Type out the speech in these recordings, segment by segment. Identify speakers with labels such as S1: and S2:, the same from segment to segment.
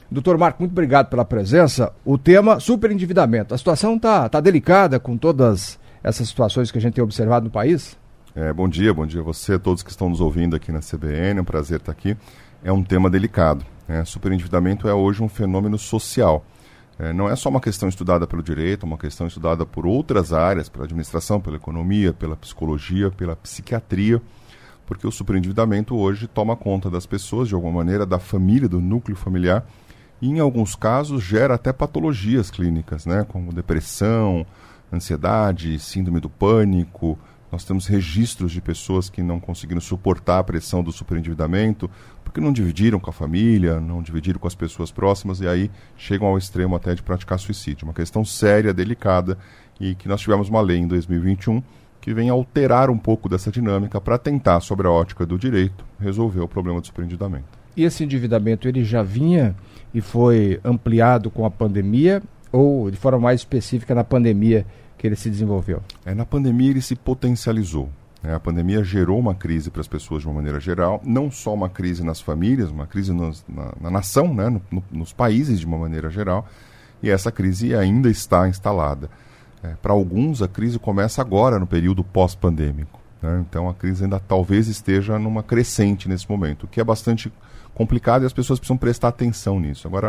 S1: Doutor Marco, muito obrigado pela presença. O tema superendividamento. A situação está delicada com todas essas situações que a gente tem observado no país?
S2: Bom dia a você, todos que estão nos ouvindo aqui na CBN, é um prazer estar aqui. É um tema delicado. Superendividamento é hoje um fenômeno social. Não é só uma questão estudada pelo direito, é uma questão estudada por outras áreas, pela administração, pela economia, pela psicologia, pela psiquiatria, porque o superendividamento hoje toma conta das pessoas, de alguma maneira, da família, do núcleo familiar, e em alguns casos gera até patologias clínicas, como depressão, ansiedade, síndrome do pânico. Nós temos registros de pessoas que não conseguiram suportar a pressão do superendividamento porque não dividiram com a família, não dividiram com as pessoas próximas e aí chegam ao extremo até de praticar suicídio. Uma questão séria, delicada, e que nós tivemos uma lei em 2021 que vem alterar um pouco dessa dinâmica para tentar, sobre a ótica do direito, resolver o problema do superendividamento.
S1: E esse endividamento, ele já vinha e foi ampliado com a pandemia ou de forma mais específica na pandemia que ele se desenvolveu?
S2: Na pandemia ele se potencializou. A pandemia gerou uma crise para as pessoas de uma maneira geral, não só uma crise nas famílias, uma crise na nação, nos países de uma maneira geral, e essa crise ainda está instalada. Para alguns, a crise começa agora, no período pós-pandêmico. Então, a crise ainda talvez esteja numa crescente nesse momento, o que é bastante complicado e as pessoas precisam prestar atenção nisso. Agora,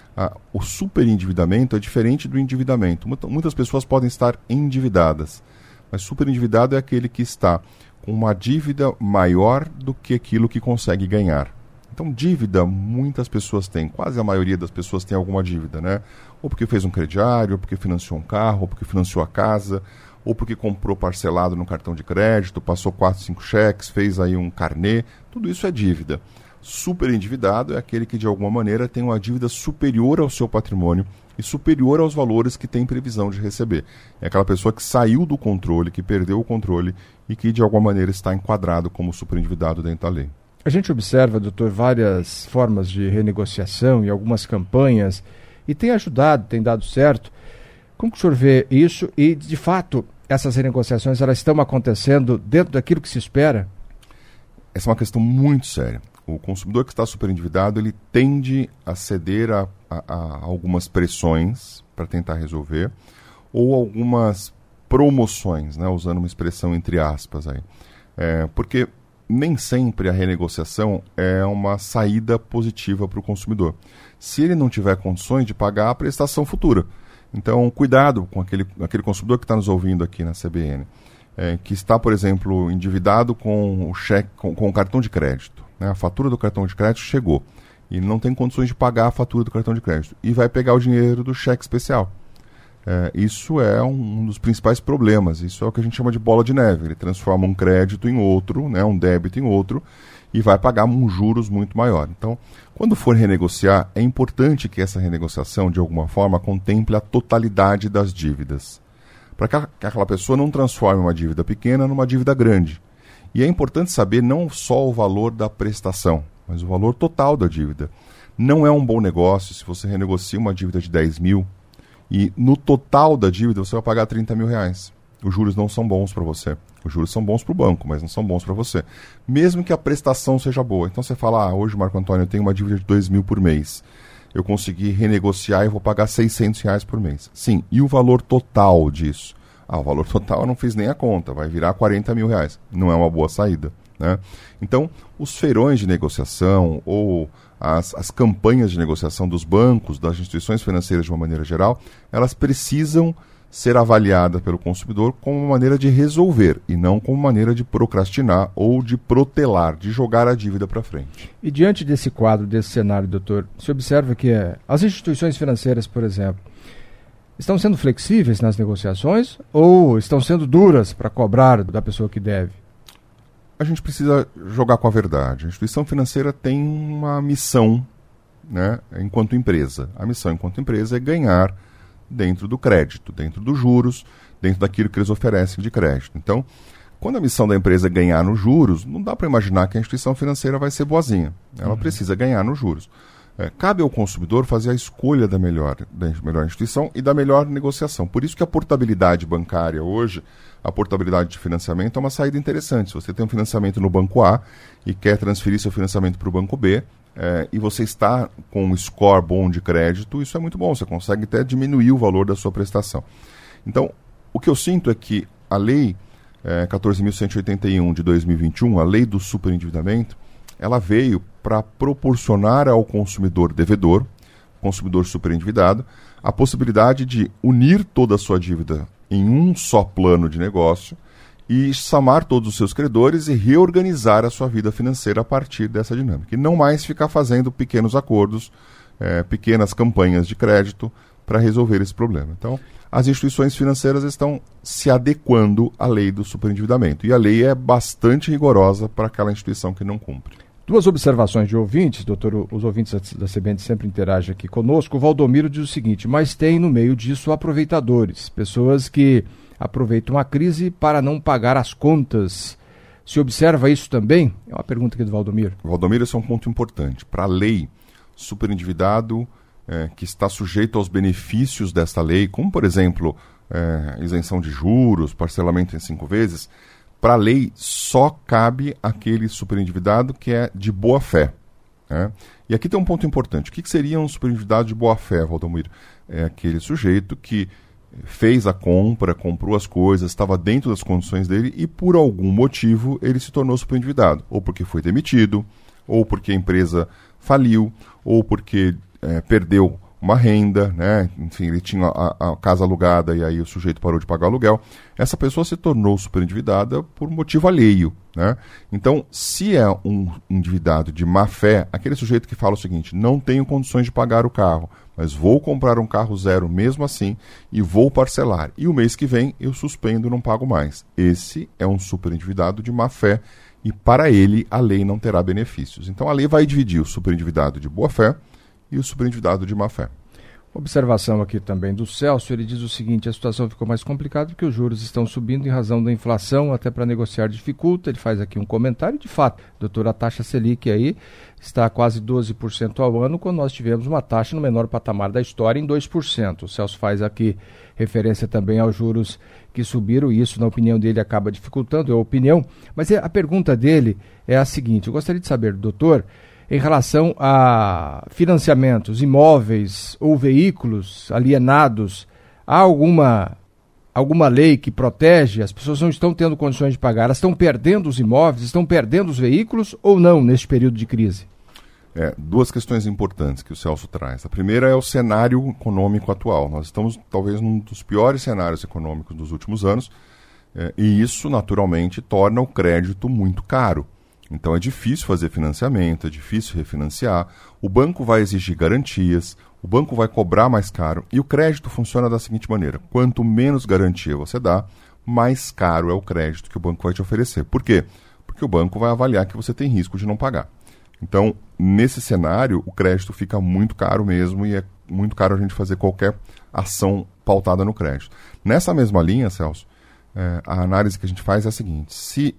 S2: o superendividamento é diferente do endividamento. Muitas pessoas podem estar endividadas, mas superendividado é aquele que está com uma dívida maior do que aquilo que consegue ganhar. Então, dívida, muitas pessoas têm, quase a maioria das pessoas tem alguma dívida, Ou porque fez um crediário, ou porque financiou um carro, ou porque financiou a casa, ou porque comprou parcelado no cartão de crédito, passou 4, 5 cheques, fez aí um carnê, tudo isso é dívida. Superendividado é aquele que de alguma maneira tem uma dívida superior ao seu patrimônio e superior aos valores que tem previsão de receber. É aquela pessoa que saiu do controle, que perdeu o controle e que de alguma maneira está enquadrado como superendividado dentro da lei.
S1: A gente observa, doutor, várias formas de renegociação e algumas campanhas e tem ajudado, tem dado certo. Como que o senhor vê isso e, de fato, essas renegociações elas estão acontecendo dentro daquilo que se espera?
S2: Essa é uma questão muito séria. O consumidor que está superendividado, ele tende a ceder a algumas pressões para tentar resolver, ou algumas promoções, usando uma expressão entre aspas aí. Porque nem sempre a renegociação é uma saída positiva para o consumidor, se ele não tiver condições de pagar a prestação futura. Então, cuidado com aquele consumidor que está nos ouvindo aqui na CBN, que está, por exemplo, endividado com o cartão de crédito. A fatura do cartão de crédito chegou e não tem condições de pagar a fatura do cartão de crédito e vai pegar o dinheiro do cheque especial. Isso é um dos principais problemas. Isso é o que a gente chama de bola de neve. Ele transforma um crédito em outro, um débito em outro, e vai pagar juros muito maior. Então, quando for renegociar, é importante que essa renegociação, de alguma forma, contemple a totalidade das dívidas, para que aquela pessoa não transforme uma dívida pequena numa dívida grande. E é importante saber não só o valor da prestação, mas o valor total da dívida. Não é um bom negócio se você renegocia uma dívida de 10 mil e no total da dívida você vai pagar 30 mil reais. Os juros não são bons para você. Os juros são bons para o banco, mas não são bons para você. Mesmo que a prestação seja boa. Então você fala, hoje, Marco Antônio, eu tenho uma dívida de 2 mil por mês. Eu consegui renegociar e vou pagar 600 reais por mês. Sim, e o valor total disso? O valor total eu não fiz nem a conta, vai virar 40 mil reais. Não é uma boa saída. Então, os feirões de negociação ou as campanhas de negociação dos bancos, das instituições financeiras de uma maneira geral, elas precisam ser avaliadas pelo consumidor como uma maneira de resolver e não como maneira de procrastinar ou de protelar, de jogar a dívida para frente.
S1: E diante desse quadro, desse cenário, doutor, se observa que as instituições financeiras, por exemplo, estão sendo flexíveis nas negociações ou estão sendo duras para cobrar da pessoa que deve?
S2: A gente precisa jogar com a verdade. A instituição financeira tem uma missão, enquanto empresa. A missão enquanto empresa é ganhar dentro do crédito, dentro dos juros, dentro daquilo que eles oferecem de crédito. Então, quando a missão da empresa é ganhar nos juros, não dá para imaginar que a instituição financeira vai ser boazinha. Ela precisa ganhar nos juros. Cabe ao consumidor fazer a escolha da melhor instituição e da melhor negociação. Por isso que a portabilidade bancária hoje, a portabilidade de financiamento é uma saída interessante. Se você tem um financiamento no banco A e quer transferir seu financiamento para o banco B, e você está com um score bom de crédito, isso é muito bom, você consegue até diminuir o valor da sua prestação. Então, o que eu sinto é que a lei 14.181 de 2021, a lei do superendividamento, ela veio para proporcionar ao consumidor devedor, consumidor superendividado, a possibilidade de unir toda a sua dívida em um só plano de negócio e chamar todos os seus credores e reorganizar a sua vida financeira a partir dessa dinâmica. E não mais ficar fazendo pequenos acordos, pequenas campanhas de crédito para resolver esse problema. Então, as instituições financeiras estão se adequando à lei do superendividamento. E a lei é bastante rigorosa para aquela instituição que não cumpre.
S1: Duas observações de ouvintes, doutor, os ouvintes da CBN sempre interagem aqui conosco. O Valdomiro diz o seguinte: mas tem no meio disso aproveitadores, pessoas que aproveitam a crise para não pagar as contas. Se observa isso também? É uma pergunta aqui do Valdomiro.
S2: Valdomiro, esse é um ponto importante. Para a lei, superendividado que está sujeito aos benefícios desta lei, como, por exemplo, isenção de juros, parcelamento em 5 vezes, para a lei só cabe aquele superendividado que é de boa fé. Né? E aqui tem um ponto importante. O que seria um superendividado de boa fé, Valdomiro? É aquele sujeito que fez a compra, comprou as coisas, estava dentro das condições dele e por algum motivo ele se tornou superendividado. Ou porque foi demitido, ou porque a empresa faliu, ou porque perdeu uma renda, né? Enfim, ele tinha a casa alugada e aí o sujeito parou de pagar o aluguel. Essa pessoa se tornou superendividada por motivo alheio, né? Então, se é um endividado de má fé, aquele sujeito que fala o seguinte: não tenho condições de pagar o carro, mas vou comprar um carro zero mesmo assim e vou parcelar. E o mês que vem eu suspendo e não pago mais. Esse é um superendividado de má fé e para ele a lei não terá benefícios. Então a lei vai dividir o superendividado de boa fé e o superendividado de má fé.
S1: Observação aqui também do Celso, ele diz o seguinte: a situação ficou mais complicada porque os juros estão subindo em razão da inflação, até para negociar dificulta. Ele faz aqui um comentário, de fato, doutor, a taxa Selic aí está a quase 12% ao ano, quando nós tivemos uma taxa no menor patamar da história em 2%. O Celso faz aqui referência também aos juros que subiram e isso, na opinião dele, acaba dificultando, é a opinião. Mas a pergunta dele é a seguinte: eu gostaria de saber, doutor, em relação a financiamentos, imóveis ou veículos alienados, há alguma lei que protege? As pessoas não estão tendo condições de pagar, elas estão perdendo os imóveis, estão perdendo os veículos ou não neste período de crise?
S2: Duas questões importantes que o Celso traz. A primeira é o cenário econômico atual. Nós estamos talvez num dos piores cenários econômicos dos últimos anos e isso naturalmente torna o crédito muito caro. Então é difícil fazer financiamento, é difícil refinanciar, o banco vai exigir garantias, o banco vai cobrar mais caro e o crédito funciona da seguinte maneira: quanto menos garantia você dá, mais caro é o crédito que o banco vai te oferecer. Por quê? Porque o banco vai avaliar que você tem risco de não pagar. Então, nesse cenário, o crédito fica muito caro mesmo e é muito caro a gente fazer qualquer ação pautada no crédito. Nessa mesma linha, Celso, a análise que a gente faz é a seguinte: se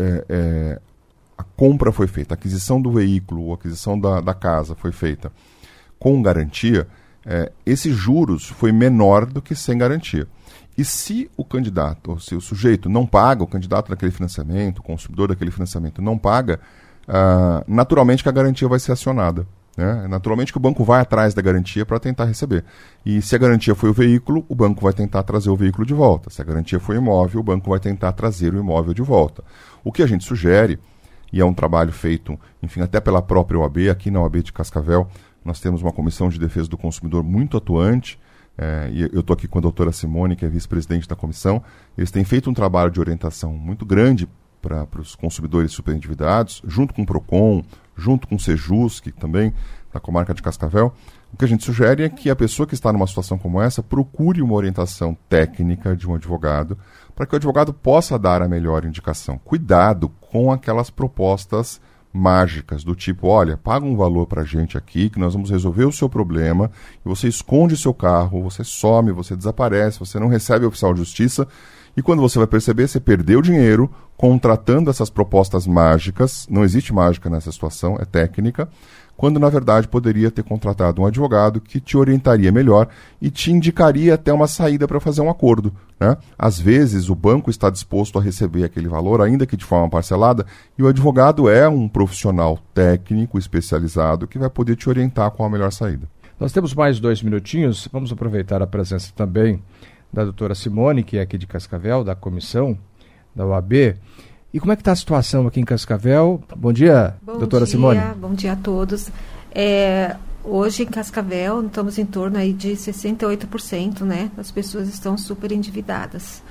S2: a compra foi feita, a aquisição do veículo ou a aquisição da casa foi feita com garantia, esse juros foi menor do que sem garantia. E se o candidato, ou se o sujeito não paga, o candidato daquele financiamento, o consumidor daquele financiamento não paga, naturalmente que a garantia vai ser acionada. Né? Naturalmente que o banco vai atrás da garantia para tentar receber. E se a garantia foi o veículo, o banco vai tentar trazer o veículo de volta. Se a garantia foi o imóvel, o banco vai tentar trazer o imóvel de volta. O que a gente sugere, e é um trabalho feito, enfim, até pela própria OAB, aqui na OAB de Cascavel, nós temos uma comissão de defesa do consumidor muito atuante, e eu estou aqui com a doutora Simone, que é vice-presidente da comissão. Eles têm feito um trabalho de orientação muito grande para os consumidores superendividados, junto com o PROCON, junto com o Sejus, que também da comarca de Cascavel. O que a gente sugere é que a pessoa que está numa situação como essa procure uma orientação técnica de um advogado, para que o advogado possa dar a melhor indicação. Cuidado com aquelas propostas mágicas do tipo: olha, paga um valor para a gente aqui que nós vamos resolver o seu problema, e você esconde seu carro, você some, você desaparece, você não recebe a oficial de justiça E quando você vai perceber, você perdeu dinheiro contratando essas propostas mágicas, não existe mágica nessa situação, é técnica, quando na verdade poderia ter contratado um advogado que te orientaria melhor e te indicaria até uma saída para fazer um acordo, né? Às vezes o banco está disposto a receber aquele valor, ainda que de forma parcelada, e o advogado é um profissional técnico especializado que vai poder te orientar qual a melhor saída.
S1: Nós temos mais 2 minutinhos, vamos aproveitar a presença também da doutora Simone, que é aqui de Cascavel, da comissão da OAB. E como é que está a situação aqui em Cascavel? Bom dia, doutora Simone.
S3: Bom dia a todos. Hoje em Cascavel estamos em torno aí de 68%, né? As pessoas estão super endividadas.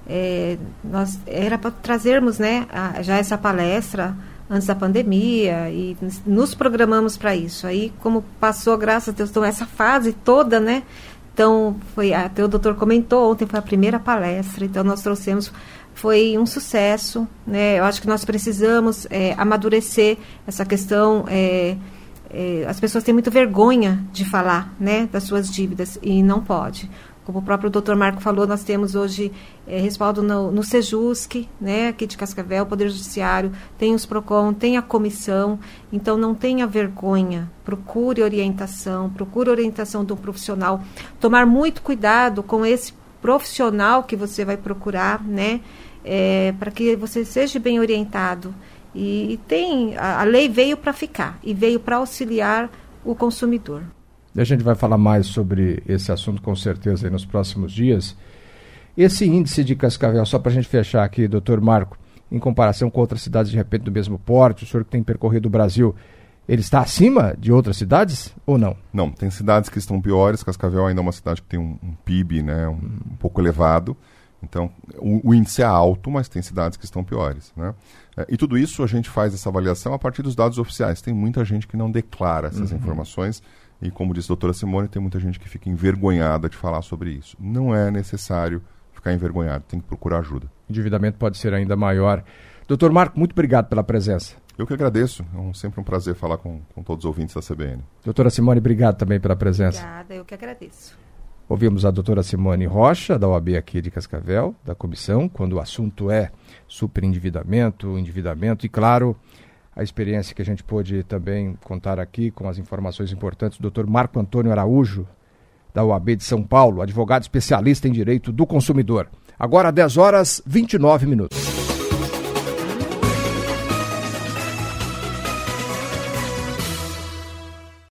S3: Nós era para trazermos, né, já essa palestra antes da pandemia e nos programamos para isso. Aí, como passou, graças a Deus, então, essa fase toda, né? Então, até o doutor comentou, ontem foi a primeira palestra, então nós trouxemos, foi um sucesso, né? Eu acho que nós precisamos amadurecer essa questão. As pessoas têm muita vergonha de falar, né, das suas dívidas e não pode. Como o próprio doutor Marco falou, nós temos hoje respaldo no Sejusc, né, aqui de Cascavel, Poder Judiciário, tem os PROCON, tem a comissão, então não tenha vergonha, procure orientação de um profissional, tomar muito cuidado com esse profissional que você vai procurar, né, para que você seja bem orientado. E a lei veio para ficar e veio para auxiliar o consumidor.
S1: A gente vai falar mais sobre esse assunto com certeza aí nos próximos dias. Esse índice de Cascavel, só para a gente fechar aqui, doutor Marco, em comparação com outras cidades de repente do mesmo porte, o senhor que tem percorrido o Brasil, ele está acima de outras cidades ou não?
S2: Não, tem cidades que estão piores. Cascavel ainda é uma cidade que tem um PIB, né, um pouco elevado. Então, o índice é alto, mas tem cidades que estão piores, né? E tudo isso a gente faz essa avaliação a partir dos dados oficiais. Tem muita gente que não declara essas informações e, como disse a doutora Simone, tem muita gente que fica envergonhada de falar sobre isso. Não é necessário ficar envergonhado, tem que procurar ajuda.
S1: O endividamento pode ser ainda maior. Doutor Marco, muito obrigado pela presença.
S2: Eu que agradeço, sempre um prazer falar com todos os ouvintes da CBN.
S1: Doutora Simone, obrigado também pela presença.
S3: Obrigada, eu que agradeço.
S1: Ouvimos a doutora Simone Rocha, da OAB aqui de Cascavel, da comissão, quando o assunto é superendividamento, endividamento e, claro, a experiência que a gente pôde também contar aqui com as informações importantes do Dr. Marco Antônio Araújo, da OAB de São Paulo, advogado especialista em direito do consumidor. Agora, 10h29.